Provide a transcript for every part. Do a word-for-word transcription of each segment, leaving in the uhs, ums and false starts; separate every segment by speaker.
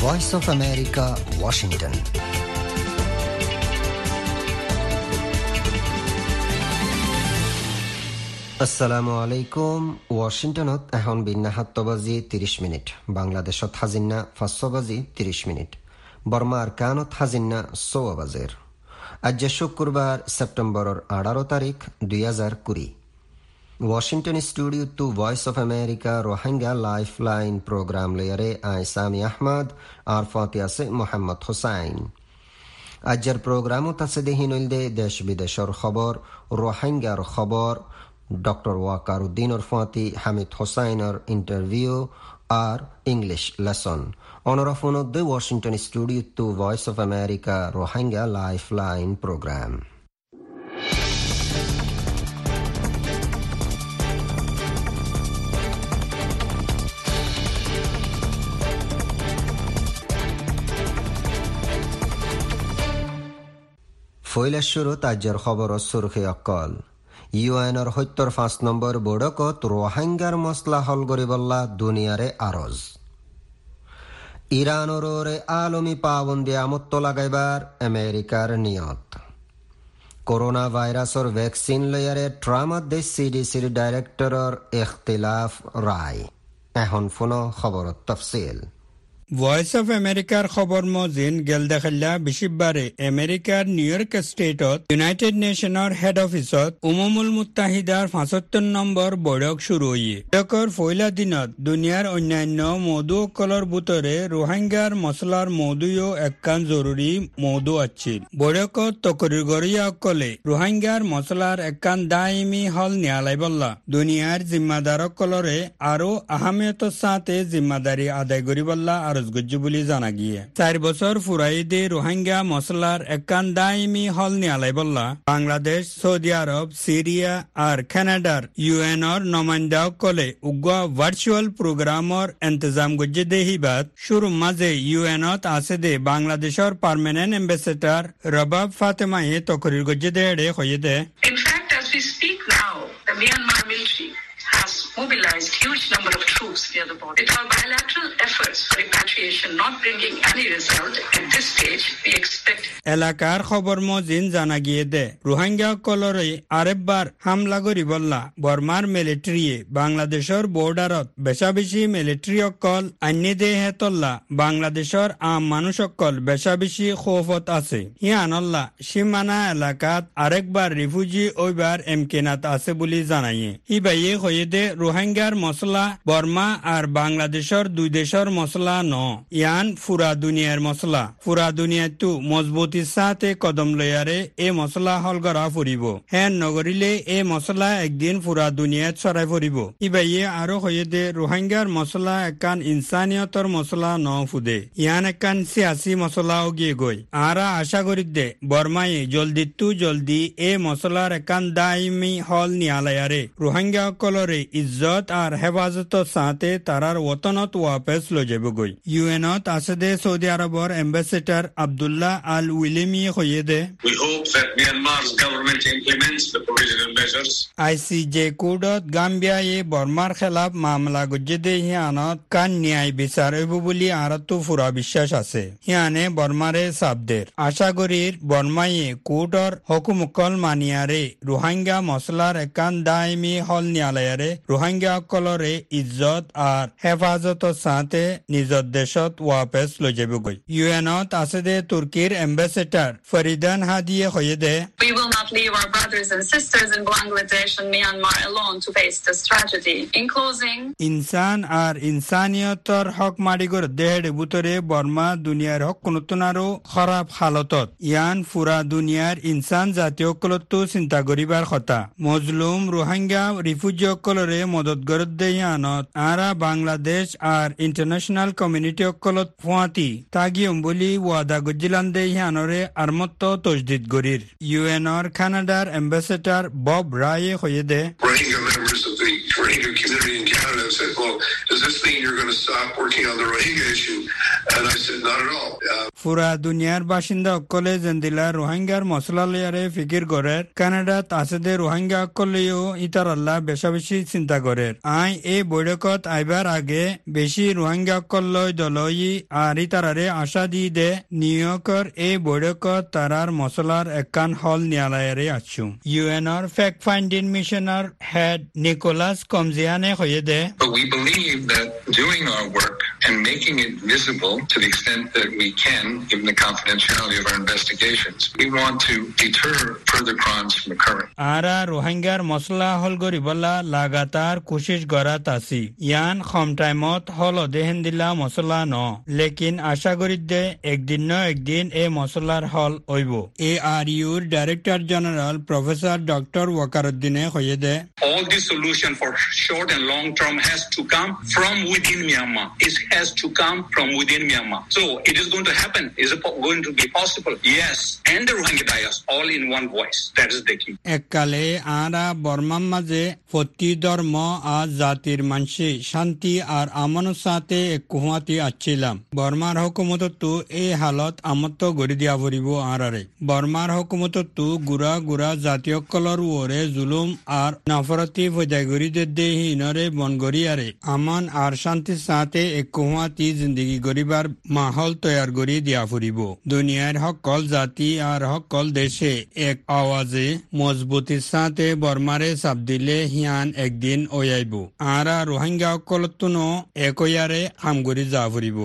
Speaker 1: Voice of America, Washington. আসসালামু আলাইকুম। ওয়াশিংটনত এখন বিন্না সাত বাজি ত্ৰিশ মিনিট, বাংলাদেশত হাজিন্না পাঁচ বাজি ত্ৰিশ মিনিট, বর্মার কানত হাজিন্না ছয় বাজের। আজ শুক্রবার সেপ্টেম্বরের আঠারো তারিখ দুই হাজার কুড়ি। Washington studio to Voice of America Rohingya life line program লেয়ারে আই সামি আহমদ আর ফাতি আছে মোহাম্মদ হোসাইন। আজের প্রোগ্রামত আছে দেহিনলদে দেশ বিদেশের খবর, রোহিঙ্গার খবর, ডক্টর ওয়াকার উদ্দিনের ফাতি হামিদ হোসাইনের ইন্টারভিউ আর ইংলিশ লেসন। অনরাফোন the Washington studio to Voice of America Rohingya life line program. ফৈলের শুরুত আজের খবর সুরখি অকল। ইউএনের সত্তর পাঁচ নম্বর বৈঠকত রোহিঙ্গার মসলা হল গরিবল্লা দুনিয়ারে আরজ। ইরানের আলমী পাবন্দি আমত্ত লাগাইবার আমেরিকার নিয়ত। করোনা ভাইরাসর ভ্যাকসিন লয়ারে ট্রাম্প দেশ সিডিসির ডাইরেক্টরের ইখতিলাফ রায়। এখন ফোন খবরত তফসিল।
Speaker 2: ভয়েস অফ আমেরিকার খবর মজিন গেল দেখাল্লা বিশিববারে আমেরিকার নিউ ইয়র্ক স্টেটত ইউনাইটেড নেশনের হেড অফিসত উমমুল মুত্তাহিদার পঁচাত্তর নম্বর বৈঠক শুরু হইয়ে। বৈঠকর পয়লা দিনত দুনিয়ার অন্যান্য মৌদুসকলৰ ভিতরে রোহিঙ্গার মসলার মৌদুও একখান জরুরি মৌদু আছিল। বৈঠকত তকরির গরিয়াসকলে রোহিঙ্গার মসলার একখান দায়মি হল নিয়ালাই বল্লা দুনিয়ার জিম্মাদারসকলরে আরো আহমিয়তর সাথে জিম্মাদারি আদায় করি বল্লা আর বলে জানা গিয়ে। চার বছর ফুরাইদে রোহিঙ্গা মসলার একখান দায়মি হল নিয়ালাই বল্লা বাংলাদেশ, সৌদি আরব, সিরিয়া আর কানাডার ইউএনর নমাইন্দাসকলে উগ্র ভার্চুয়াল প্রোগ্রামর ইন্তজাম গজ্জে দেহিবাদ শুরু মাঝে ইউএনত আছে দে বাংলাদেশের পার্মানেন্ট এম্বাসেডর রবাব ফাতেমায়ে তকরির গজ্জে দেড়ে হয়ে দে।
Speaker 3: In fact, as we speak now, the Myanmar military has mobilized huge number of troops near the border. With our bilateral efforts for repatriation not bringing any result at this stage, we expect
Speaker 2: এলাকার খবর মজিন জানা গিয়ে দে রোহিঙ্গা কলরে আরেকবার হামলা করি বললা বর্মার মিলিটারিয়ে বাংলাদেশের বর্ডারত বেশা বেশি মিলিটারি অকল আন্যে দে হেতল্লা বাংলাদেশের আম মানুষ অকল বেশা বেশি খৌফত আছে। হিয়ানল্লা সীমানা এলাকাত আরেকবার রিফিউজি ওইবার এমকেনাত আছে বলে জানাইয়ে। ইবাইয়ে হয়ে দে রোহিঙ্গার মসলা বর্মা আর বাংলাদেশের দুই দেশের মসলা ন, ইয়ান ফুরা দুনিয়ার মসলা। ফুরা দুনিয়াতো মজবুতির সাথে কদম লয়ারে এ মসলা হল করা ফুরিব। হ্যাঁ নগরিলে এ মসলা একদিন ফুরা দুনিয়াত ছড়াই ফুরিব। ইবাইয়ে আরো হয়ে দে রোহিঙ্গার মসলা একান ইনসানিয়তর মসলা ন ফুদে, ইয়ান একান সিয়াসি মসলাও গিয়ে গই। আরা আশা করি দে বর্মায়ে জলদি তু জলদি এ মসলার একান দায়মি হল নিয়ালায়ারে রোহিঙ্গা কলরে ইজ্জত আর হেফাজতর সাথে তারার ওতনত ওয়াপস লো যাবগই। ইউএনত আছে দে সৌদি আরবর এম্বাসেডর আব্দুল্লাহ আল উইলিমি হয়ে দে
Speaker 4: We hope that Myanmar's government implements the provisional measures.
Speaker 2: ICJ কোর্টত গাম্বিয়ায়ে বর্মার খেলাফ মামলা গজ্জে দে হিয়ানত কান ন্যায় বিচার হইব বলি আরতো ফুরা বিশ্বাস আছে। হিয়ানে বর্মারে সাবদের আশা করির বর্মায়ে কোর্টর হুকুমকল মানিয়ারে রোহিঙ্গা মসলার একান দায়মি হল নিয়ালায়ারে রোহিঙ্গা সকলরে ইজ্জত আর হেফাজতর সাথে নিজর দেশত ওয়াপস লৈ যাবগৈ। ইউএনত আছে দে তুর্কির এম্বাসেডর ফরিদান হাদিয়ে হয়ে দে
Speaker 3: we will not leave our brothers and sisters in Bangladesh and Myanmar alone to face this tragedy. In closing,
Speaker 2: ইনসান আর ইনসানিয়তর হক মাডিগর দেহের ভিতরে বর্মা দুনিয়ার হক কোনতনারো খারাপ হালতত ইয়ান ফুরা দুনিয়ার ইনসান জাতীয় কলতো চিন্তা করিবার কথা। মজলুম রোহিঙ্গা রিফিউজি সকলরে মদত গরদ দেয়ানত আরা বাংলাদেশ আর ইন্টারন্যাশনাল কমিউনিটি সকলত ফুয়াতি তাগিয়ম বলি ওয়াদা গজিলান দেয়ানরে আরমত্ত তজদিদ গরির। ইউএনর কানাডার এম্বাসেডর বব রায়ে হয়ে দে
Speaker 4: Rohingya members of the Rohingya community in Canada said, well, does this mean you're going to stop working on the Rohingya issue? And I said, not at all. Uh,
Speaker 2: পুরা দুনিয়ার বাসিন্দা অকলে জেন্দিলা রোহিঙ্গার মশলালিয়ারে ফিকির করের কানাডাত আছে দে রোহিঙ্গা অকলেও ইতার আল্লাহ বেশা বেশি চিন্তা করের আই এই বৈঠকত আইবার আগে বেশি রোহিঙ্গা অকল্লয় দলই আর ইতারারে আশা দি দে নিউ ইয়র্কর এই বৈঠকত তারার মশলার একান হল নিয়ালায়ারে আছু ইউএনর ফ্যাক্ট ফাইন্ডিং মিশনার হেড নিকোলাস কমজিয়ানে হয়ে দে
Speaker 4: But we believe that doing our work and making it visible to the extent that we can, given the confidentiality of our investigations, we want to deter further crimes from occurring.
Speaker 2: Ara Rohingya masla hol goriballa lagatar kushish gorat asi. Yan khom taimot holo dehendila masla no. Lekin asha goridde ekdin no ekdin e maslar hol oibo. A R U Director General Professor Doctor Wakaruddine khoyede.
Speaker 5: All the solution for short and long term has to come from within Myanmar. It has to come from within Myanmar. So it is going to happen. Is it going to be possible? Yes. And the Rohingya diaspora all in one voice. That is the key.
Speaker 2: Ekkale ara Burma maje foti dharma ar jatir manshi shanti ar amano sate ekkuhati achilam. Burmar hukumotu e halat amotto gori dia poribo arare. Burmar hukumotu gura gura jatiyo kolor ore zulum ar nafarati fojagori de hinare bongori are. Aman ar shanti sate ekkuhati zindagi goribar mahol তৈয়ার করে দিয়া ফুরিব দুনিয়ার সকল জাতি আর সকল দেশে এক আওয়াজে মজবুতির সাথে বর্মারে চাপ দিলে হিয়ান একদিন ওয়াইব আর রোহিঙ্গা সকলতুনো একয়ারে কাম করে যা ফুরিব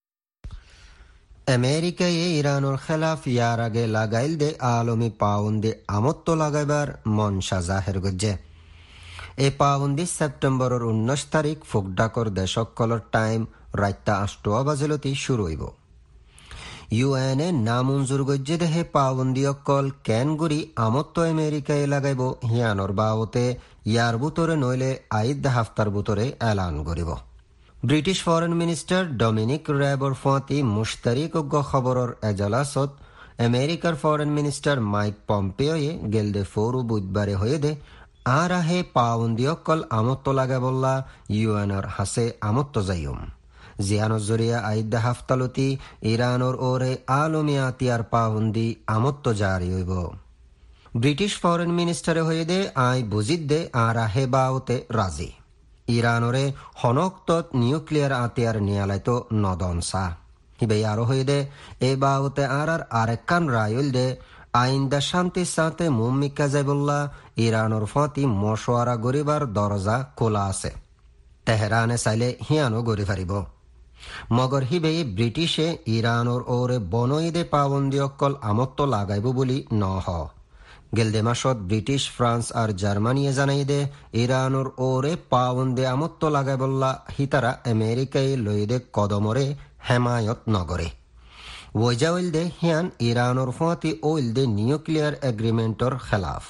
Speaker 1: আমেরিকায় ইরানের খেলাফ ইয়ার আগে লাগাইল দে আলমী পাউন্ডে আমত্ত লাগাইবার মনসা জাহের গজ্জে এই পাউন্ডি সেপ্টেম্বরের উনিশ তারিখ ফুকডাকর দেশকলর টাইম রাইতা আষ্টুয়া বাজেলতি শুরু হইব ইউএন এ নামঞ্জুর গজ্জে দেহে পাবন্দি অকল কেন গুরি আমত্ত আমেরিকায় লাগাইব হিয়ানর বাওতে ইয়ার বুতরে নইলে আইদ হাফতার বুতরে এলান করিব ব্রিটিশ ফরেন মিনিস্টার ডমিনিক র্যাবর ফাঁতি মুশতারিক অজ্ঞ খবরের এজলাসত আমেরিকার ফরেন মিনিস্টার মাইক পম্পেয়ে গেলদে ফোরু বুধবারে হয়ে দে আর আহে পাবন্দি অকল আমত্ত লাগাবল্লা ইউএনর হাসে আমত্ত যাইম জিয়ানোর জরিয়া আইদা হাফতালতি ইরানোর ওরে আলমিয়াতিয়ার পাবন্দি আমত্ত জারি হইব ব্রিটিশ ফরেন মিনিস্টারে হয়ে দে আই বুঝিদ দে আর আহে বাওতে রাজি ইরানোরে হনক্তত নিউক্লিয়ার আতিয়ার নিয়ালাইতো নদনসা হিবে আরো হয়ে দে এ বাওতে আর আর আরেকান রায়ুল দে আইন্দা শান্তির সাথে মুম্মিকা যাইবল্লা ইরানোর ফাঁতি মশওয়ারা গরিবার দরজা খোলা আছে তেহরানে চাইলে হিয়ানো গড়ি ফারিব মগর হিবে ব্রিটিশে ইরানোর ওরে বনইদে পাবন্দি অকল আমত্ত লাগাইব বলি ন হ গেলদে মাসত ব্রিটিশ ফ্রান্স আর জার্মানিয়ে জানাই দে ইরানোর ওরে পাবন্দে আমত্ত লাগাইবল্লা হিতারা আমেরিকায় লইদে কদমরে হেমায়ত নগরে ওইজা ওইল দে হিয়ান ইরানোর ফাঁতি ওইল দে নিউক্লিয়ার এগ্রিমেন্টর খেলাফ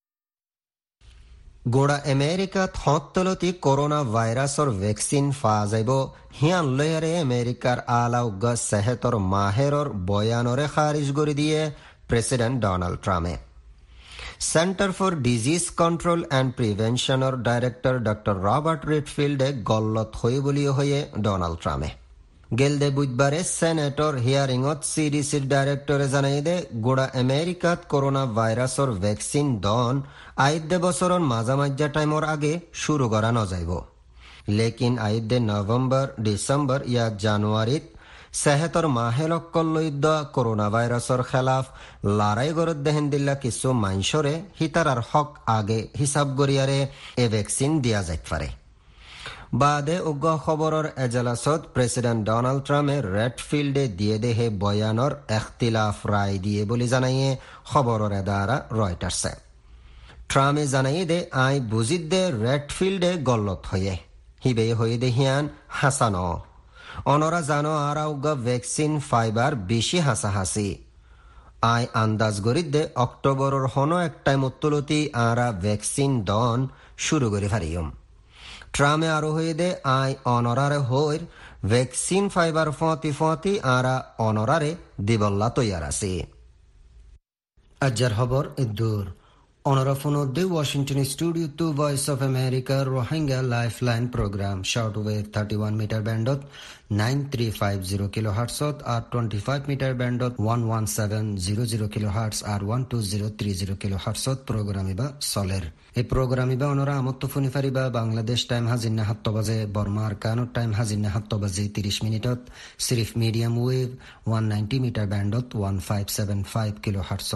Speaker 1: গোড়া আমেরিকাত হতলতি করোনা ভাইরাসর ভ্যাকসিন ফা যাইব হিয়ান লয়ারে আমেরিকার আলাউগ সেহতর মাহেরর বয়ানরে খারিজ করে দিয়ে প্রেসিডেন্ট ডোনাল্ড ট্রাম্পে centre for disease control and প্রিভেনশনর ডাইরেক্টর ডক্টর রবার্ট রিডফিল্ডে গল্লত হয়ে বলিও হয়ে ডোনাল্ড ট্রাম্পে গেলদে বুধবারে সেনেটর হিয়ারিংত সিডিসির ডাইরেক্টরে জানাই দে গোড়া আমেরিকাত করোনা ভাইরাসর ভ্যাকসিন দন আইদে বছরর মাঝামাঝা টাইমর আগে শুরু করা নযাইব লেকিন আইদে নভেম্বর ডিসেম্বর ইয়া জানুয়ারিত সেহেতর মাহেলক্কল লইদ করোনা ভাইরাসর খেলাফ লড়াই গরত দেহেন দিল্লা কিছু মাইনসরে হিতারার হক আগে হিসাব গরিয়ারে এ ভ্যাকসিন দিয়া যাইত পারে বাদে উগ্র খবরের এজলাসত প্রেসিডেন্ট ডোনাল্ড ট্রাম্পের রেডফিল্ডে দিয়ে দেহে বয়ানর এখতিলাফ রায় দিয়ে বলে জানাইয়ে খবরের এদারা রয়টার্সে ট্রাম্পে জানাই দে আই বুঝিদ দে রেডফিল্ডে গল্লত হয়ে হিবে হয়ে দে হিয়ান হাসান অনরা জানো আর উগ্র ভ্যাকসিন ফাইবার বেশি হাসাহাসি আই আন্দাজ গরিদ দে অক্টোবরের হন একটাই মত্তলতি আরা ভ্যাকসিন দন শুরু করে ফারিয়ম ট্রামে আরো হয়ে দে আই অনরারে হইর ভ্যাকসিন ফাইবার ফতি ফতি আরা অনরারে দিবল্লা তৈয়ার আছে আজ্জার খবর ইদুর Onorafonode Washington Studio to Voice of America Rohingya Lifeline Program shortwave thirty-one meter bandot nine three five zero kilohertz or twenty-five meter bandot one seven zero zero kilohertz or one two zero three zero kilohertz program iba solar. এই programme ইবা অনরা আমত্ত ফোনি ফারিবা Bangladesh time হাজিন্না সাত বাজে বর্মার কানো time হাজিন্না সাত বাজে ত্রিশ মিনিটত সিরিফ medium wave one ninety metre ব্যান্ডত fifteen seventy-five kilohertz.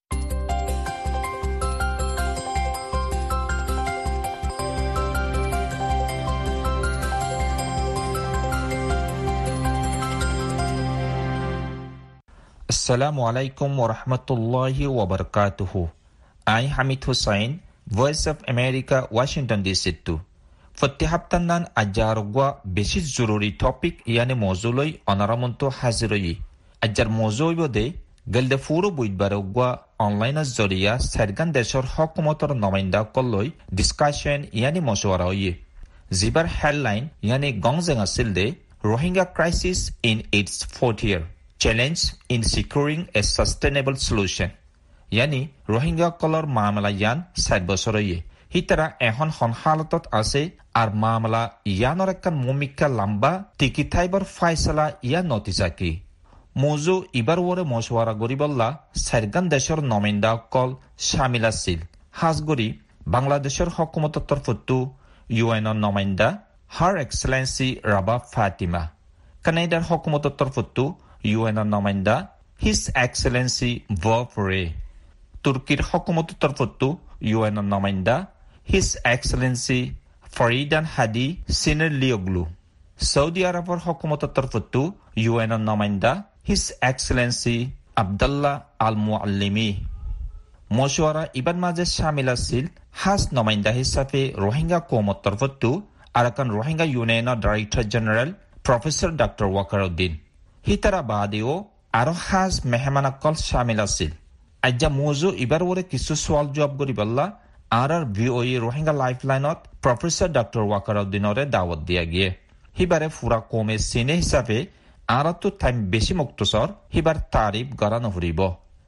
Speaker 6: Assalamu alaikum wa rahmatullahi wa barakatuhu. I Hamid Hussain, Voice of America, Washington D C two. Fatti haptannan ajarugwa beshi zururi topic yani mawzuloi onaramonto haziroi. Ajar mawzui bode gelde furu buidbarugwa online zoriya sergan deshor hukumator nomainda kolloi discussion yani mashwaroi. Zibar headline yani gongzenga silde Rohingya crisis in its fourth year. Challenge in securing a sustainable solution. Yani Rohingya kolor মামলা ইয়ান সাত বছরয়ে হিতারা এখন হন হালতত আছে আর মামলা ইয়ানর একখান মুমিকা লম্বা টিকি থাইবার ফাইসলা ইয়া নতিজাকি মৌজু ইবার ওরে মশওয়ারা গরিবল্লা সারগান দেশের নমিন্দা কল শামিল আছিল হাজগরি বাংলাদেশের হকুমতর তরফতু ইউএনর নমিন্দা হার এক্সেলেন্সি রাবা ফাতিমা কানাডার হকুমতর তরফতু ইউএনর নমিন্দা হিজ এক্সেলেন্সি ভফরে তুর্কির হকুমত তরফতু ইউএনর নমাইন্দা his excellency Feridun Hadi Sinirlioglu Saudi আরবের হকুমত তরফতু ইউএনর নমাইন্দা his excellency Abdullah al Mouallimi মশওয়ারা ইবান মাঝে শামিল আছিল হাজ নমাইন্দা হিসাবে রোহিঙ্গা কৌমত তরফতু আরাকান রোহিঙ্গা ইউনিয়নের director general professor doctor Wakar Uddin হিতারা বাদেও আরো হাজ মেহমানাকল শামিল আছিল আজ্জা মৌজু ইবার ওরে কিছু সোয়াল জবাব করি বললা আর আর ভিওই রোহিঙ্গা লাইফলাইনত প্রফেসর ডক্টর ওয়াকারউদ্দিনরে দাওয়াত দিয়া গিয়ে হিবারে ফুরা কমে সিনে হিসাবে আর তো টাইম বেশি মুক্তসর হিবার তারিফ গড়ানো হরিব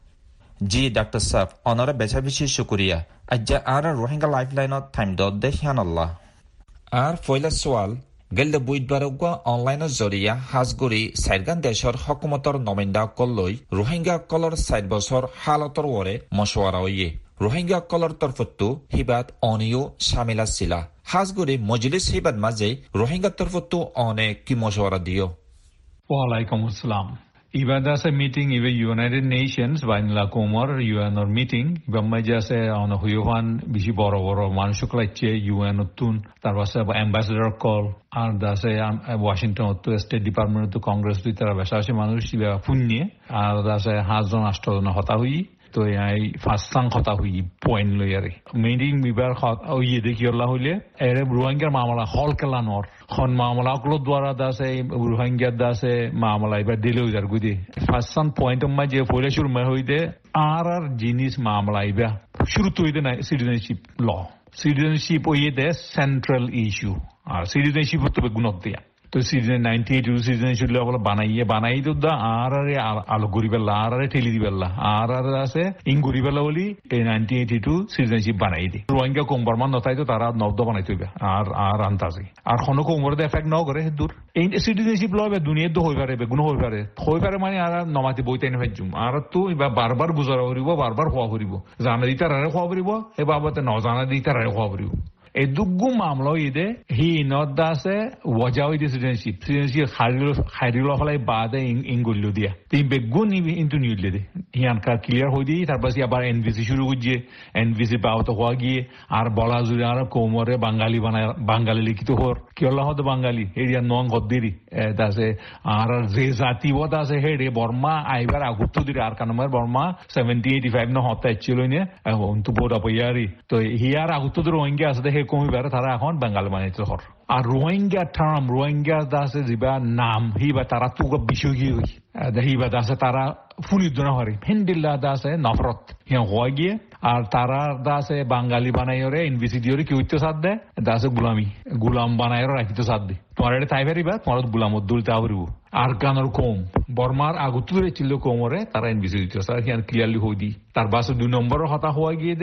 Speaker 6: জি ডক্টর সাহেব অনরে বেচা বেশি শুকরিয়া আজ্জা আর রোহিঙ্গা লাইফলাইনত টাইম দত দে হিয়ান আল্লাহ আর ফয়লা সোয়াল গেলদে বুধবারগুয়া অনলাইনের জরিয়া হাজগুড়ি সাইরগান দেশের হকুমতর নমিন্দা কল্লই রোহিঙ্গা কলর সাইড বছর হালতর ওরে মশওয়ারা হইয়ে রোহিঙ্গা কলর তরফতু হিবাদ অনিও শামিলা ছিলা হাজগুড়ি মজলিস হিবাদ মাঝে রোহিঙ্গা তরফতু অনেক কি মশওয়ারা দিও।
Speaker 7: ওয়ালাইকুম আসসালাম। Iba da se meeting iba United Nations ba nila komor U N or meeting iba maja se ono huyuhan bishi boro boro manushuk laiche U N utun tarwase ambassador call আর দাসে Washington তো state department তো কংগ্রেস দুই তারা বেশি মানুষ ইবা পুণ্যে আর দাসে সাতজন আষ্টজন হতা হই তো এই ফাঁসাং হতা হই পয়েন্ট লই আরে মিটিং বিবার ওই দেখি আল্লাহ হইলে এরে রোহিঙ্গার মামলা হল কেলানোর খন মামলা গুলো দ্বারা দাসে রোহিঙ্গার দাসে মামলা এবার দিলে যার গুদি ফাঁসাং পয়েন্ট মা যে পয়লা শুরু হইতে আর আর জিনিস মামলা ইবা শুরু তো হইতে না সিটিজেনশিপ ল সিটিজেনশিপ ওই দে সেন্ট্রাল ইস্যু আর সিটিজেনশিপ হতে গুণক দিয়া তো সিটিজেন নাইনটি এইট সিটিজেনশিপ বলে বানাইয়ে বানাই তো দা আর আরে আলো গরিবেল্লা আর আরে ঠেলি দিবেল্লা আর আর আছে ইং গরিবেল্লা বলি এই নাইনটি এইটি টু সিটিজেনশিপ বানাই দি রোহিঙ্গা কম্বরমান নথাই তো তারা নব্দ বানাই থইবে আর আর আন্তাজি আর কোনো কম্বরতে এফেক্ট ন করে দূর এই সিটিজেনশিপ লবে দুনিয়াত হই পারে গুণ হই পারে হই পারে মানে আর নমাতি বইতে এনে ফেজুম আর তো এবা বারবার বুঝারা করিব বারবার খোয়া করিব জানা দিতা রারে খোয়া করিব এ বাবতে ন জানা দিতা রারে খোয়া করিব এই দুগু মামলা ইদে হি নট দাসে ওয়াজা হইতে সিটিজেনশিপ সিটিজেনশিপ খারিল খারিল ফলাই বাদে ইংগুল্লু দিয়া তিন বেগুন ইনটু নিউলে দে হিয়ান কার ক্লিয়ার হই দি তারপর আবার এনভিসি শুরু করছে এনভিসি পাওত হওয়া গিয়ে আর বলা জুড়ে আর কোমরে বাঙালি বানায় বাঙালি লিখিত হর কি আল্লাহ হতো বাঙালি এরিয়া নং হদ্দিরি দাসে আর যে জাতি ও দাসে হেডে বর্মা আইবার আগুত্ত দিরে আর কানমার বর্মা সেভেন্টি এইটি ফাইভ ন হতে ছিল নে অন্তু বোড়া পয়ারি তো হিয়ার আগুত্ত রোহিঙ্গা আছে কমিবারে তারা এখন বাঙালি বানাইতে হর আর রোহিঙ্গা টার্ম রোহিঙ্গা দাসে যিবা নাম হিবা তারা তো বিষয় কি হই হিবা দাসে তারা ফুলিদনা হরে হিন্দিল্লা দাসে নফরত হিয়া হওয়া গিয়ে আর তারা দাসে বাঙালি বানাইরে ইনভিসিডিওরে কি হইতে সাথ দেয় দাসে গুলামি গুলাম বানাইরে রাখিতে সাথ দে তোমার এটা তাই পারিবা তোমার গুলাম দুলতে পারিব আর কানোর কম বর্মার আগুতুরে ছিল কোমরে তারা ইনভিসিডিও স্যার হিয়ান ক্লিয়ারলি হই দি তার বাসে দুই নম্বরের হতা হওয়া গিয়ে দে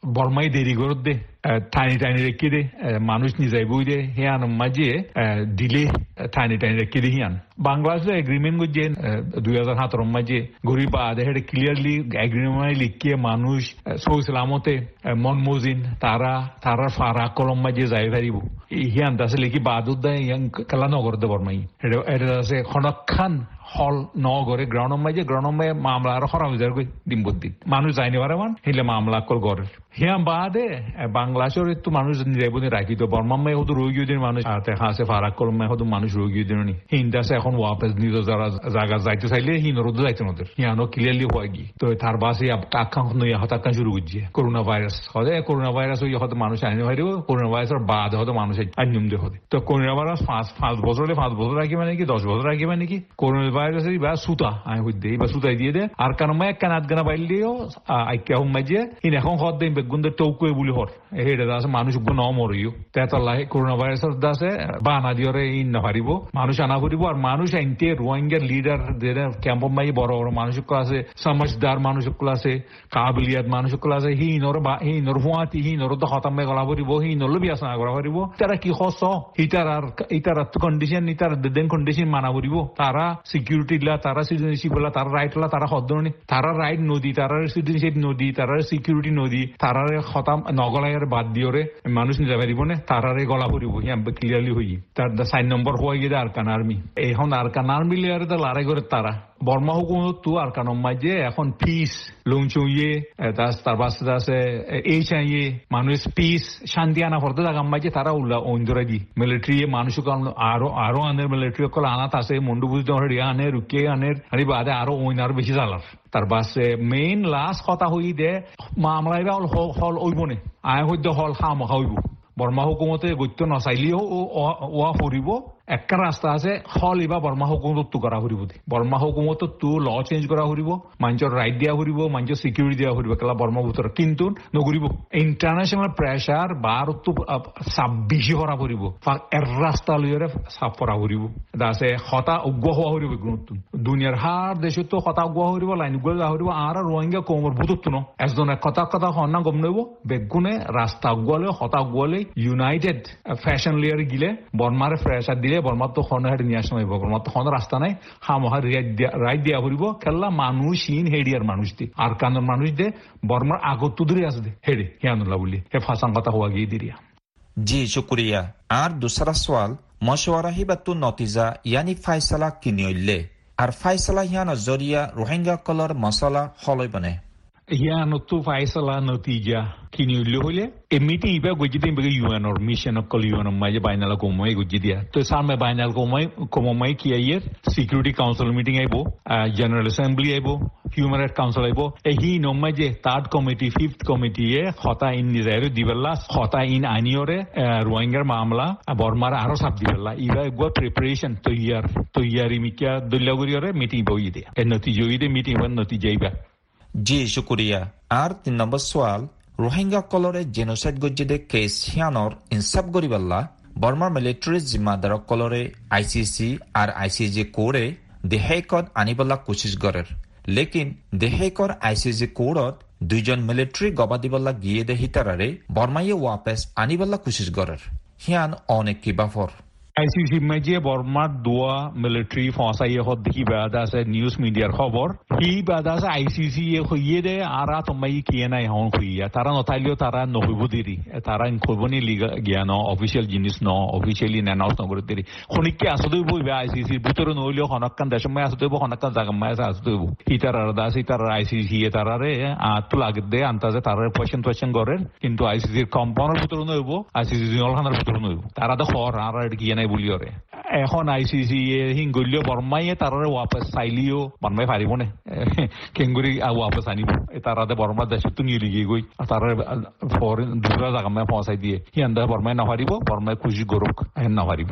Speaker 7: বর্মাই দেরি করে দে টানি টানি রেখে দে মানুষ নিজাই বই দে হিয়ান মাঝে দিলে টানি টানি রেখে দে হিয়ান বাংলাদেশে এগ্রিমেন্ট করছে দুই হাজার সতেরো মাঝে গরিব আদে হেডে ক্লিয়ারলি এগ্রিমেন্ট লিখিয়ে মানুষ সৌ ইসলামতে মনমোজিন তারা তারা ফারা কলম মাঝে যাই পারিব হিয়ান দাসে লিখি বাদুদ দেয় ইয়ান খেলা নগর দে বর্মাই এটা এটা আছে খনক্ষান হল নগরে গ্রাউন্ড মাঝে গ্রাউন্ড মাঝে মামলা আর হরাম যার দিন বদিন মানুষ যায়নি পারে মান হিলে মামলা কল গড়ের হিয়া বাদে বাংলাদেশের একটু মানুষ যাইবনি রাখি তো বর্মাম্মায় হতো রোগী দিন মানুষ হাসে ফারাক কলমায় হতো মানুষ রোগী দিন হিন্দাসে এখন ওয়াপেস নিজ যারা জায়গা যাইতে চাইলে হিনরোদ যাইতে নদের হিয়ানো ক্লিয়ারলি হয় গি তো তার বাসে আকাঙ্ক্ষ নই হতাকান শুরু করছে করোনা ভাইরাস হতে করোনা ভাইরাস ওই হয়তো মানুষ আইনি ভাই করোনা ভাইরাসের বাদ হয়তো মানুষ আইনিয়ম দিয়ে হতে তো করোনা ভাইরাস পাঁচ পাঁচ বছর হলে পাঁচ বছর রাখি মানে কি দশ বছর রাখি মানে কি করোনা ভাইরাস বা সুতা আমি হইতে বা সুতাই দিয়ে দে আর কেন মায় কেন আধ গানা বাইল দিয়েও আইকিয়া হুম মাঝে হিন এখন হত দেন বেগুন্দের টৌকুয়ে বুলি হর হেডে দাসে মানুষ ন মরিও তেতলাই করোনা ভাইরাসের দাসে বানা দিয়রে ইন না পারিব মানুষ আনা করিব আর মানুষ আইনতে রোহিঙ্গার লিডার ক্যাম্প মাই বড় বড় মানুষ আছে সমাজদার মানুষ আছে কাবিলিয়াত মানুষ আছে হি নর বা হি নর হুয়াতি হি নর তো খতম গলা করিব হি নল বিয়াস না করা করিব তারা কি হস হিটার আর ইটার কন্ডিশন ইটার দেন কন্ডিশন মানা করিব তারা সিকিউরিটি লা তারা সিটিজেনশিপ লা তারা রাইট লা তারা হদনি তারা রাইট নদী তারা সিটিজেনশিপ নদী তারা সিকিউরিটি নদী তারা খতম নগলাইয়ের বাদ দিয়রে মানুষ নিতে পারিব না তারারে গলা পড়িব হিয়াম ক্লিয়ারলি হই তার সাইন নম্বর হয়ে গেছে আরকান আর্মি এখন আরকান আর্মি লেয়ারে তো লড়াই করে তারা বর্মা হুকুমত তো আরকান মাঝে এখন পিস লুংচুইয়ে তার পাশে আছে এই চাইয়ে মানুষ পিস শান্তি আনা পড়তে জায়গা মাঝে তারা উল্লা অঞ্জরা দি মিলিটারি মানুষ আরো আরো আনের মিলিটারি কল আনাত আছে মন্ডু বুঝতে রিয়া আনে রুকে আনের আরে বাদে আরো ওইন আরো বেশি জ্বালার তার পাশে মেইন লাস্ট কথা হই দে মামলা এবার হল ওইব নে আয় হইতে হল খাম হইব বর্মা হুকুমতে গত্য নচাইলেও ওয়া ফুরিব একটা রাস্তা আছে হল এবার বর্মা হুকুমত তো করা ফুরিব বর্মা হুকুমত তো ল চেঞ্জ করা ফুরিব মানুষের রাইট দিয়া ফুরিব মানুষের সিকিউরিটি দিয়া ফুরিব কেলা বর্মা ভূতর কিন্তু নকরিব ইন্টারন্যাশনাল প্রেসার বার তো চাপ বেশি করা ফুরিব এর রাস্তা লইরে চাপ করা ফুরিব আছে হতা উগ্র হওয়া ফুরিব নতুন দুনিয়ার হার দেশে তো হতা উগ্র ফুরিব লাইন উগ্র যা ফুরিব আর রোহিঙ্গা কমর ভূতত ন একজনের কথা কথা হন্না গম নইব বেগুনে রাস্তা উগ্রলে হতা উগ্রলে ইউনাইটেড ফ্যাশন লেয়ার গিলে বর্মারে প্রেসার দিলে বর্মার তো খন হেড নিয়ে আসা হইব বর্মার তো খন রাস্তা নাই হামহার রাইট দিয়া ফুরিব খেলা মানুষ ইন হেডিয়ার মানুষ দি আর কানের মানুষ দে বর্মার আগত ধরে আসবে হেডে হিয়ানুল্লাহ বলি হে ফাঁসান কথা হওয়া গিয়ে দিরিয়া
Speaker 6: জি শুক্রিয়া আর দুসরা সওয়াল মশওয়ারা হিবাতু নতিজা ইয়ানি ফাইসালা কিনিয়লে আর ফাইসালা হিয়ান জরিয়া রোহিঙ্গা কলর মশলা হলই বনে
Speaker 7: হিয়ানতো ফাইসালা নতিজা কিনিয়লে হইলে এমনিতে ইবা গজি দিন বেগে ইউএনর মিশন কল ইউএন মাঝে বাইনাল কমই গজি দিয়া তো সামনে বাইনাল কমই কমই কি আইয়ের সিকিউরিটি কাউন্সিল মিটিং আইবো জেনারেল অ্যাসেম্বলি আইবো হিউম্যান রাইট কাউন্সিল আইবো এই হি নমাজে থার্ড কমিটি ফিফথ কমিটি এ খতা ইন নিজাইরো দিবেলা খতা ইন আনিয়রে রোহিঙ্গার মামলা বর্মার আরো সাব দিবেলা ইবা গো প্রিপারেশন তো ইয়ার তো ইয়ারি মিকিয়া দল্লাগুরিয়রে মিটিং বই দে এর নতিজা ইদে মিটিং বন নতিজা ইবা
Speaker 6: জি শুক্রিয়া আর তিন নম্বর সওয়াল রোহিঙ্গা কলরে জেনোসাইড গজ্জিদে কেস হিয়ানর ইনসাফ গরিবাল্লা বর্মার মিলিটারি জিম্মাদার কলরে আইসিসি আর আইসিজি কোরে দেহেকত আনিবল্লা কোশিশ গরের লেকিন দেহেকর আইসিজি কোরত দুইজন মিলিটারি গবাদিবল্লা গিয়ে দে হিতারারে বর্মাইয়ে ওয়াপেস আনিবল্লা কোশিশ গরের হিয়ান অনেক কিবাফর
Speaker 7: আইসিসি মাঝে বর্মার দোয়া মিলিটারি ফসাইয়ে হদ দেখি বাদা আছে নিউজ মিডিয়ার খবর হি বাদা আছে আইসিসি এ হইয়ে দে আরা তোমাই কিয়ে নাই হন হইয়া তারা নথাইলেও তারা নহইব দিরি তারা ইনকবনি লিগা জ্ঞান অফিসিয়াল জিনিস ন অফিসিয়ালি অ্যানাউন্স নগর দিরি খনিকে আসদই বইবে আইসিসি ভিতরে নইলেও হনকান দেশময় আসদই বো হনকান জাগাময় আসদই বো ইতার আরদা ইতার আইসিসি এ তারারে আত লাগে দে আন্তাজে তারারে কোশ্চেন কোশ্চেন করেন কিন্তু আইসিসি কম্পাউন্ডের ভিতরে নইব আইসিসি জনখানার ভিতরে নইব তারা তো খর আর গিয়ে বলিওরে এখন আইসিসি হিংগলিও বর্মাইয়ে তারারে ওয়াপস চাইলিও বর্মাই পারিব নে কেঙ্গুরি ওয়াপস আনিব তারাতে বর্মার দেশে তো নিয়ে লিগে গই তারারে ফরেন দুসরা জায়গায় পৌঁছাই দিয়ে হিয়ান্দা বর্মাই না পারিব বর্মাই খুশি গরুক না পারিব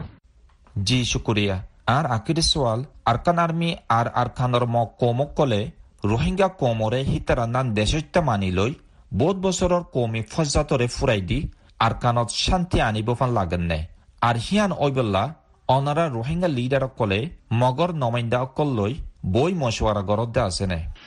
Speaker 6: জি শুক্রিয়া আর আকির সওয়াল আরকান আর্মি আর আরকানর ম কমক কলে রোহিঙ্গা কমরে হিতারা নান দেশটা মানি লই বহুত বছৰৰ কমি ফজাতরে ফুরাই দি আরকানত শান্তি আনিব ফান লাগেন নে আর হিয়ান ওইবল্লা অনারা রোহিঙ্গা লিডার কলে মগর নমাইন্দা অকল লই বই মশওয়ারা গরদ্দে আছে নে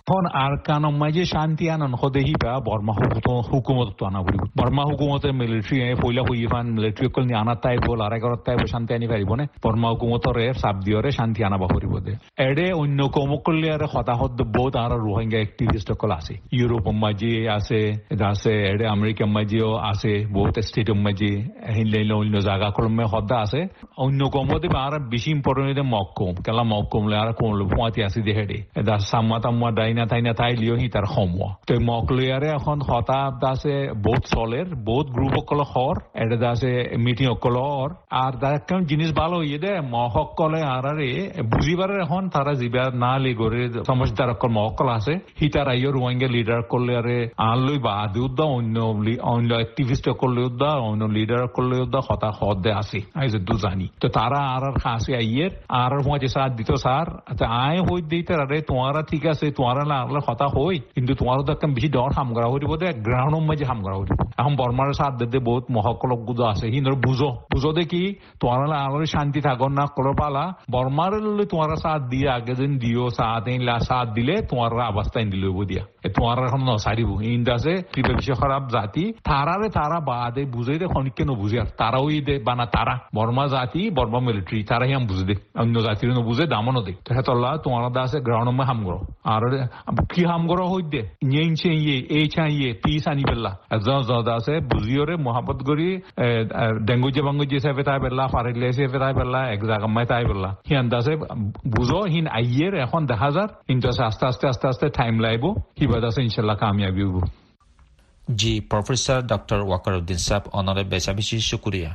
Speaker 7: এখন আর কানম মাঝে শান্তি আনন হদে হিবা বর্মা হুকুমত তো আনা বলি বর্মা হুকুমতের মিলিটারি পয়লা হই ফান মিলিটারি কল নি আনা তাই বল আর এগারো তাই শান্তি আনি পারিব না বর্মা হুকুমতরে সাব দিয়রে শান্তি আনা বাহরিব দে এডে অন্য কম করলে আর হতাহত বহুত আর রোহিঙ্গা অ্যাক্টিভিস্ট কল আছে ইউরোপ মাঝে আছে আছে এডে আমেরিকা মাঝেও আছে বহুত স্টেট মাঝে হিনলে অন্য জায়গা কলমে হদা আছে অন্য কমতে আর বেশি ইম্পর্টেন্ট মক্কম কেলা মক্কমলে আর কোন ফুয়াতি আছে দে হেডে এটা সাম্মা তাম্মা ডাইনা তাইনা তাই লিও হি তার সময় তো মকলিয়ারে এখন হতাব আছে বহুত চলের বহুত গ্রুপ অকল হর এটা আছে মিটিং অকল হর আর তার কেমন জিনিস ভালো হইয়ে দে মহক কলে আরে বুঝিবার এখন তারা জিবা না লিগরে সমস্যার অকল মহকল আছে হি তার আইয়র রোহিঙ্গা লিডার করলে আরে আনলই বাদ উদ্দা অন্য অন্য অ্যাক্টিভিস্ট করলে উদ্দা অন্য লিডার করলে উদ্দা হতা হদে আছে আই যে দু জানি তো তারা আর আর খাসি আইয়ের আর হওয়া যে সাথ দিত স্যার আয় হই দিতে আরে তোমারা ঠিক আছে তোমারা না কথা হই কিন্তু তোমারও তো একটা বেশি ডর হাম করা হইব দে গ্রাউন্ড মাঝে হাম করা হইব এখন বর্মার সাথ দিতে বহুত মহকলক গুলো আছে হিন্দর বুঝো বুঝো দেখি তোমার আলোর শান্তি থাকো না করো পালা বর্মার তোমার সাথ দিয়ে আগে দিন দিও সাথ সাথ দিলে তোমার অবস্থা দিল দিয়া তোমার এখন নসারিব ইন্দ আছে কৃপা বেশি খারাপ জাতি তারারে তারা বাদে বুঝে দে খনিককে নবুঝে আর তারাও ই দে বানা তারা বর্মা জাতি বর্মা মিলিটারি তারাই হাম বুঝে দে অন্য জাতির নবুঝে দামনও দে হেতল্লা তোমার আছে গ্রাউন্ড মে হাম করো আর কি হাম করো হই দে ইয়ে ইয়ে এই চাইয়ে পিস আনি পেলা যা আছে বুঝিওরে মহাবত করি ডেঙ্গুজে বাঙ্গুজে হিসাবে তাই পেলা ফারিলে হিসেবে তাই পেলা এক জায়গা মাই তাই পেলা হিয়ান দাসে বুঝো হিন আইয়ের এখন দেখা যার কিন্তু আস্তে আস্তে আস্তে আস্তে টাইম লাগব হিবাদ আছে ইনশাল্লাহ কামিয়াবি হব
Speaker 6: জি প্রফেসর ডক্টর ওয়াকারউদ্দিন সাহেব অনরে বেশা বেশি শুকরিয়া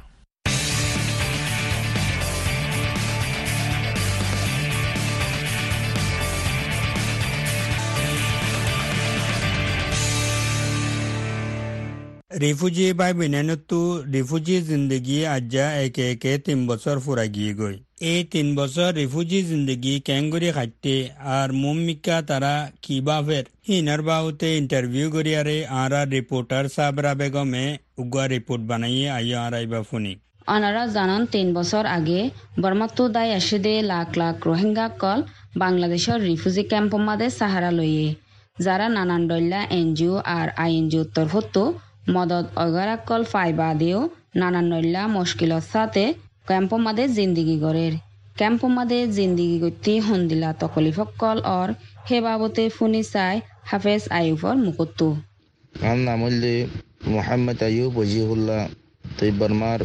Speaker 2: রিফুজি বাই বিনানতু রিফুজি জিন্দগি আজ্জা একে একে তিন বছর ফুরা গিয়ে গই এই তিন বছর রিফুজি জিন্দগি ক্যাঙ্গুরি খাটতে আর মুম্মিকা তারা কিবাফের হিনার বাহুতে ইন্টারভিউ করিয়ারে আর রিপোর্টার সাবরা বেগমে উগুয়া রিপোর্ট বানাইয়ে আইয়া আর আইবা ফুনি
Speaker 8: অনারা জানান তিন বছর আগে বর্মাত্তু দায় এসে লাখ লাখ রোহিঙ্গা কল বাংলাদেশের রিফুজি ক্যাম্প মাদে সাহারা লইয়ে যারা নানান ডল্লা এনজিও আর আইএনজিও তরফত মদত অগরাকল ফাইবা দিও নানান নল্লা মুশকিলত সাথে ক্যাম্প মাদে জিন্দিগি গড়ের ক্যাম্প মাদে জিন্দিগি গতি হন্দিলা তকলিফকল অর হে বাবতে ফুনি চাই হাফেজ আয়ুবর মুকুত্তু
Speaker 9: আমার নাম হইলে মোহাম্মদ আয়ুব ওজিহুল্লাহ তুই বর্মার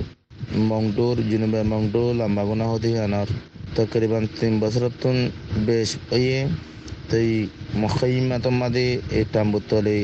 Speaker 9: মংডোর জুনুবে মংডো লাম্বাগুনা হতে আনার তকরিবান তিন বছরতুন বেশ ওয়ে তুই মখাইমাত মাদে এ টাম্বুতলে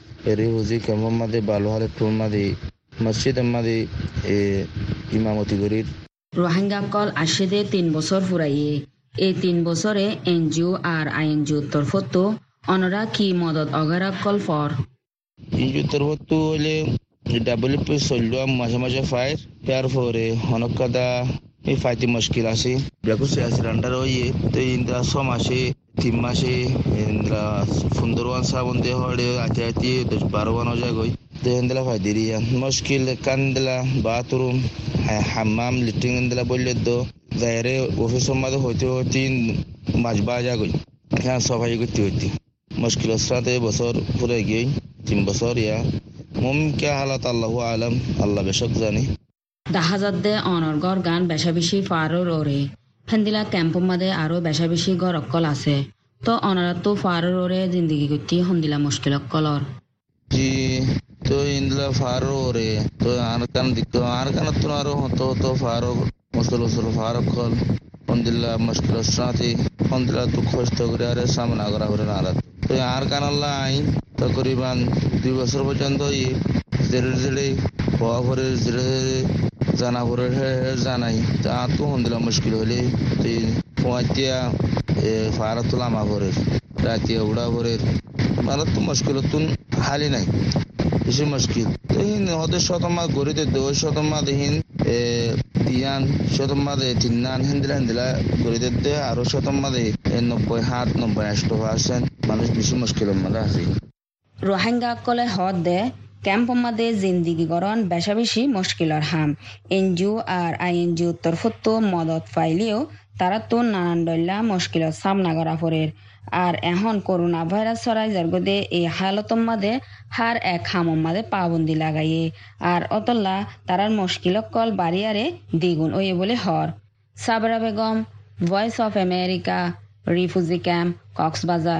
Speaker 9: রিহুজি ক্যাম্প মাদে বালুহালে টুর মাদে মসজিদ মাদে এ ইমামতি গরির
Speaker 8: রোহিঙ্গা কল আশেদে তিন বছর ফুরাইয়ে এই তিন বছরে এনজিও আর আইএনজিও তরফত অনরা কি মদত অগারা কল ফর
Speaker 9: এনজিও তরফত হইলে ডাব্লিউপি চল্লিশ মাঝে মাঝে ফাইর পেয়ার ফরে হনকাদা এই ফাইতে মুশকিল আছে বেকুসে আছে রান্ডার হইয়ে তো ইন্দ্রা ছ মাসে তিন মাসে ইন্দ্রা সুন্দরওয়ান সাবন্দে হড়ে আতে আতে দশ বারো বানো জায়গায় তো ইন্দ্রা ফাইতে রিয়া মুশকিল কান্দলা বাথরুম হাম্মাম লিটিং ইন্দ্রা বললে তো যাইরে অফিসের মধ্যে হইতে হইতে মাছ বা জায়গায় হ্যাঁ সবাই করতে হইতে মুশকিলের সাথে বছর পুরে গিয়ে তিন বছর ইয়া মুমকিন হালাত আল্লাহু আলাম আল্লাহ বেশক জানে
Speaker 8: দাহাজাদে অনর্গর গান বেশা বেশি ফারোর ওরে ফেন্দিলা ক্যাম্প মাদে আরো বেশা বেশি গর অক্কল আছে তো অনারা তো ফারোর ওরে জিন্দিগি করতে হন্দিলা মুশকিল অক্কলর
Speaker 9: জি তো ইন্দলা ফারো ওরে তো আর কান দিক আর কান তো আরো হতো তো ফারো মুসল মুসল ফারো কল হন্দিলা মুশকিল সাথে হন্দিলা তো কষ্ট করে আরে সামনা করা হরে না তো আর কান আল্লাহ আই তকরিবান দুই বছর পর্যন্ত ধীরে ধীরে হওয়া ভরে ধীরে ধীরে জানা ভরে জানাই তা তো হন্দিলা মুশকিল হলে তুই পঁয়াতিয়া ফারা তোলা মা ভরের রাতিয়া উড়া ভরের মানে তো মুশকিল তুন হালি নাই বেশি মুশকিল তো হিন হদের শতমা গড়িতে দোষ শতমা দেহিন দিয়ান শতমা দে তিনান হিন্দিলা হিন্দিলা গড়িতে দে আরো শতমা দে নব্বই হাত নব্বই আষ্ট পার্সেন্ট মানুষ বেশি মুশকিলের মধ্যে আছে
Speaker 8: রোহিঙ্গা কলে হদ দে ক্যাম্প মাদে জিন্দিগি গরন বেশা বেশি মুশকিলর হাম এনজিও আর আইএনজিও তরফত মদত ফাইলেও তারা তো নানান দল্লা মুশকিলত সামনা করা পড়ের আর এখন করোনা ভাইরাস ছড়াই যার গদে এই হালতম মাদে হার এক হামম মাদে পাবন্দি লাগাইয়ে আর অতল্লা তারার মুশকিলত কল বাড়িয়ারে দ্বিগুণ ওয়ে বলে হর। Sabra Begum, voice of America, refugee camp, Cox's Bazar.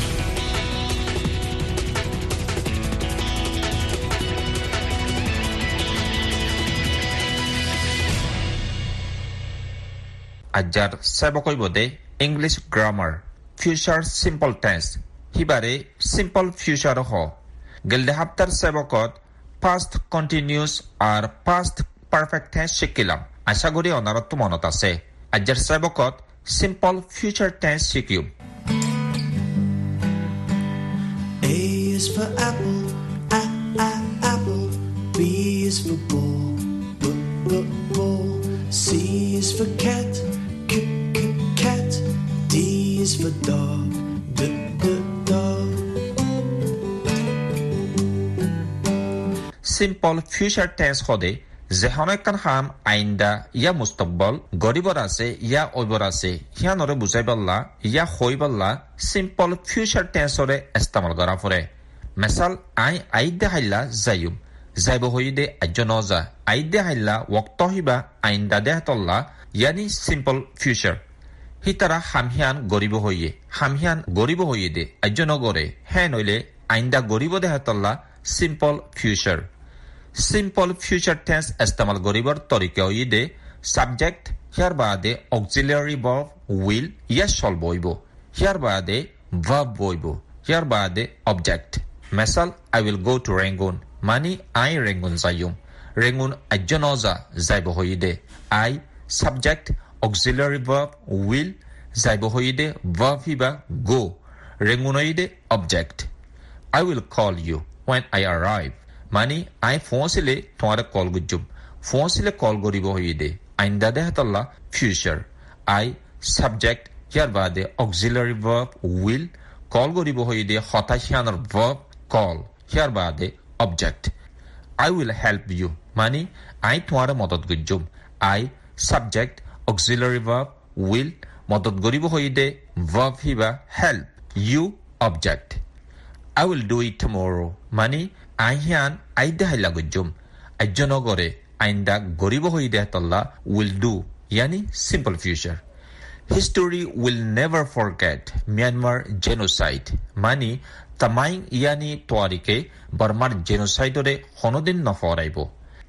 Speaker 6: আজাৰ সেবকই বদে English grammar future simple tense হিবাৰে সিম্পল ফিউচাৰ হ গেলদে হাপ্তাৰ সেবকত পাষ্ট কন্টিনিউছ আর পাষ্ট পারফেক্ট টেন্স শিকিলাম। আশা করি অনারত মনত আছে। আজাৰ সেবকত সিম্পল ফিউচাৰ টেন্স শিকিম।
Speaker 10: A is for apple, a a apple. B is for ball, b b ball. C is for cat, k k cat. D is for dog, d d dog.
Speaker 6: Simple future tense হদে যেহন একান হাম আইন্দা ইয়া মুস্তকবল গরিবর আছে ইয়া ওইবর আছে হিয়ানরে বুঝাই বললা ইয়া হই বললা simple future টেন্সরে ইস্তেমাল করা পড়ে। মিসাল আই আইদে হাইলা যাইম যাইব হইদে আজ্য নজা আইদে হাইলা ওয়াক্ত হিবা আইন্দা দেহতল্লা ইয়ানি সিম্পল ফিউচার হিতারা হামহিয়ান গরিব হইয়ে হামহিয়ান গরিব হইয়ে দে আজ্য নগরে হ্যাঁ নইলে আইন্দা গরিব দেহতল্লা simple future. Simple future tense ইস্তেমাল গরিবর তরিকা হইদে সাবজেক্ট হিয়ার বাদে অক্সিলিয়ারি ভার্ব উইল ইয়া সল বইব হিয়ার বাদে ভার্ব বইব হিয়ার বাদে অবজেক্ট। মিসাল I will go to Rangoon মানি আই রেঙ্গুন যাইম রেঙ্গুন আজ্য নজা যাইব হইদে I subject auxiliary verb will যাইব হইদে ভার্ব হিবা গো রেঙ্গুন হইদে object. I will call you when I arrive. Mani I ফোঁসিলে তোমারে কল গুজুম ফোঁসিলে কল গরিব হইদে আইন্দা দেহতল্লা ফিউচার। I সাবজেক্ট ইয়ার বাদে অক্সিলারি ভার্ব উইল কল গরিব হইদে হতাশিয়ানোর ভার্ব কল ইয়ার বাদে object. I will help you মানি আই তোমারে মদত গুজুম I subject auxiliary verb will মদত গরিব হইদে ভার্ব হিবা help you object. I will do it tomorrow. Mani ahian aide haila gujum. Ajjonogore ainda goribo hoide hatalla will do. Yani simple future. History will never forget Myanmar genocide. Mani tamaing yani toarike Burmar genocide ore honodin no foraibo.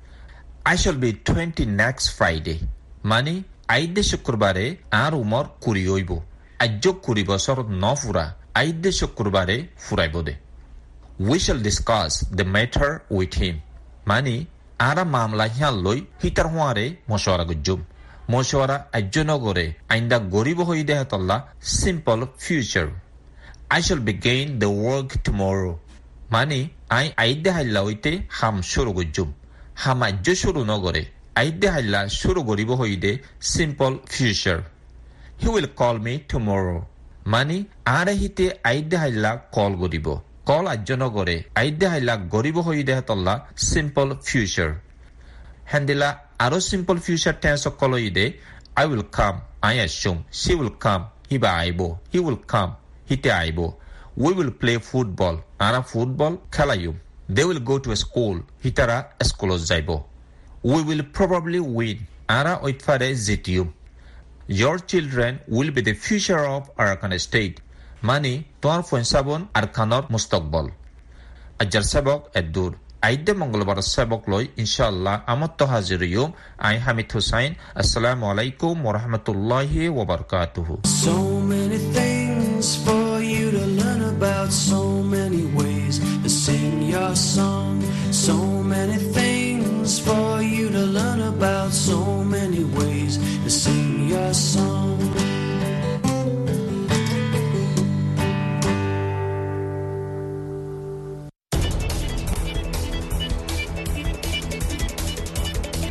Speaker 6: I shall be twenty next Friday. Mani aide shukurbare ar umor kuri hoibo. Ajjo kuri bosor no fura. আইদে শুক্রবারে ফুরাইব দে। We shall discuss the matter with him. মানি আরা মামলা হিয়াল লই হিতার হুয়ারে মশওয়ারা গুজুম মশওয়ারা আজ্য নগরে আইন্দা গরিব হই দেহতল্লা simple future. I shall begin the work tomorrow. মানি আই আইদে হাইলা হইতে হাম শুরু গুজুম হাম আজ্য শুরু নগরে আইদে হাইলা শুরু গরিব হই দে simple future. He will call me tomorrow. মানি আরে হিতে আইদে হাইলা কল গরিব কল আজ্য নগরে আইদে হাইলা গরিব হই দেহতল্লা সিম্পল ফিউচার। হ্যান্দিলা আরো সিম্পল ফিউচার টেন্স কল ইদে I will come I assume she will come হিবা আইব হি উইল কাম হিতে আইব। উই উইল প্লে ফুটবল আরা ফুটবল খেলাইম they will go to school হিতারা স্কুলত যাইব। উই উইল প্রবাবলি উইন আরা ওইফারে জিতিম। Your children will be the future of Arakan state. Mani তোর ফোনসাবন আরকানর মুস্তকবল। আজ্জার সেবক এদুর আইদে মঙ্গলবার সেবক লই ইনশাআল্লাহ আমত হাজির ইয়ুম। আই হামিদ হুসাইন। আসসালামু আলাইকুম ওয়া রাহমাতুল্লাহি ওয়া বারাকাতুহু।
Speaker 10: So many things for you to learn about, so many ways to sing your song, so many things for you to learn about, so many ways to sing your song.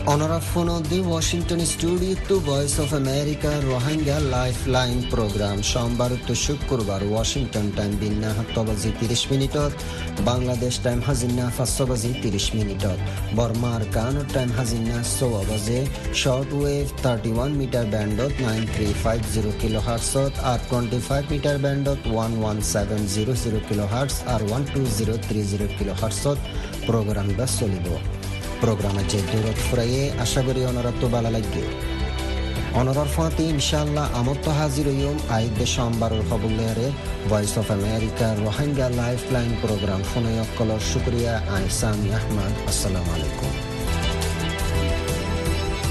Speaker 1: Honora fono di Washington Studio to Voice of America Rohingya Lifeline Program সোমবার তো শুক্রবার Washington time বিন্না সাত বাজি ত্রিশ মিনিটত Bangladesh time হাজিনা পাঁচ বাজি ত্রিশ মিনিটত বর্মার কানো টাইম হাজিনা ছয় বাজে short wave thirty one metre ব্যান্ডত nine three five zero kilo হার্টসত আর টোয়েন্টি ফাইভ মিটার ব্যান্ডত one one seven zero zero kilo hertz আর one two zero three zero kilo হার্টসত প্রোগ্রামটা চলিব। প্রোগ্রামে যে দূরত ফুরাইয়ে আশা করি অনরাত ভালো লাগবে। অনরার ফাঁতি ইনশাল্লাহ আমত হাজির হইম আইদ সোমবারের খবরের voice of America Rohingya life line programme ফোনয়কলর শুক্রিয়া আই সামি আহমদ। আসসালামু আলাইকুম।